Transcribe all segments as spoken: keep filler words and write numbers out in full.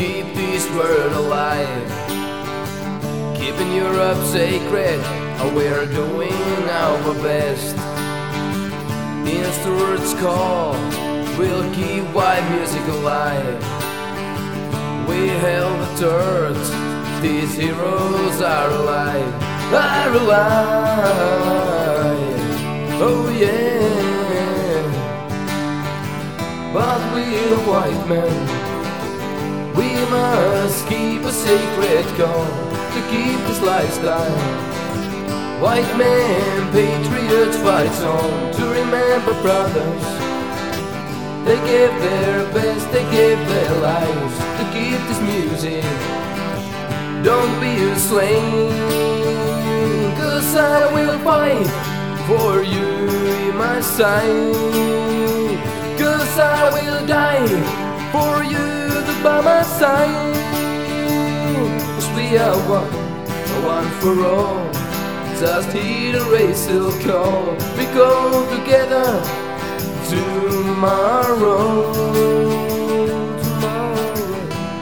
keep this world alive. Keeping Europe sacred, we're doing our best. In Stuart's call, we'll keep white music alive. We held the turret, these heroes are alive, are alive. Oh yeah. But we're white men, we must keep a sacred call to keep this lifestyle. White men, patriots fight on to remember brothers. They gave their best, they gave their lives to keep this music. Don't be a slave, 'cause I will fight for you in my side. 'Cause I will die for you by my side. 'Cause we are one, one for all. Just hear the race will call. We go together tomorrow. Tomorrow.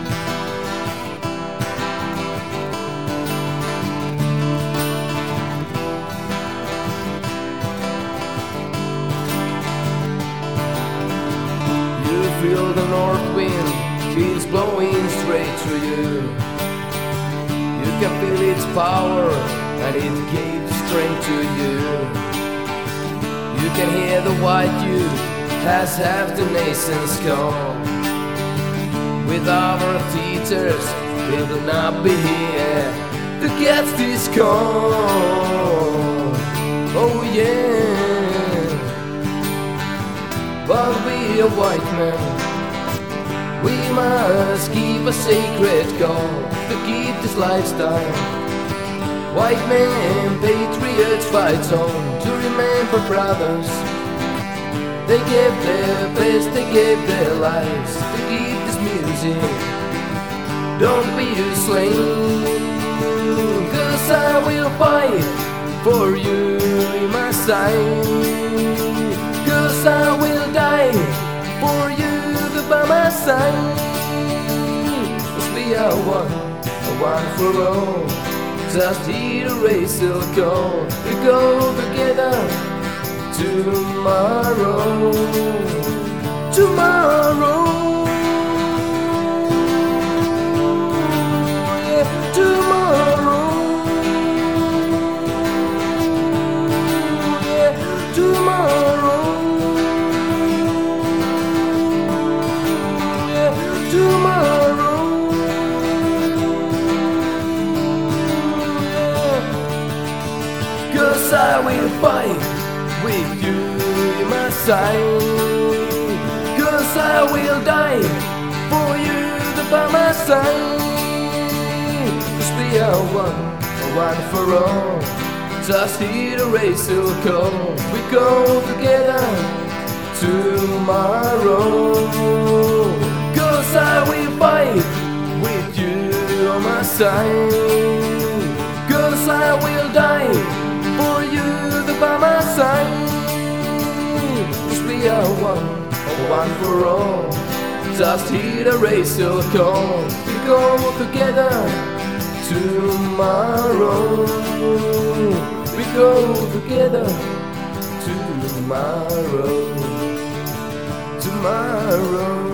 You feel the north wind, it's blowing straight to you. You can feel its power and it gives strength to you. You can hear the white youth has half the nation's call. With our teachers, we will not be here to get this call. Oh yeah. But we are white men, we must keep a sacred call to keep this lifestyle. White men, patriots fight on to remember brothers. They gave their best, they gave their lives to keep this music. Don't be a slave, 'cause I will fight for you in my side. 'Cause I will die for you by my side. 'Cause we are one, one for all. Just hear the race will go. We go together tomorrow. Tomorrow. Yeah, tomorrow. Yeah, tomorrow. Yeah, tomorrow. I will fight with you in my side. 'Cause I will die for you by my side. 'Cause we are one, one for all. Just hear the race will call. We go together tomorrow. 'Cause I will fight with you on my side. 'Cause I will die for you by my side. 'Cause we are one, one for all. Just hear the race will call. We go together tomorrow. We go together tomorrow. Tomorrow.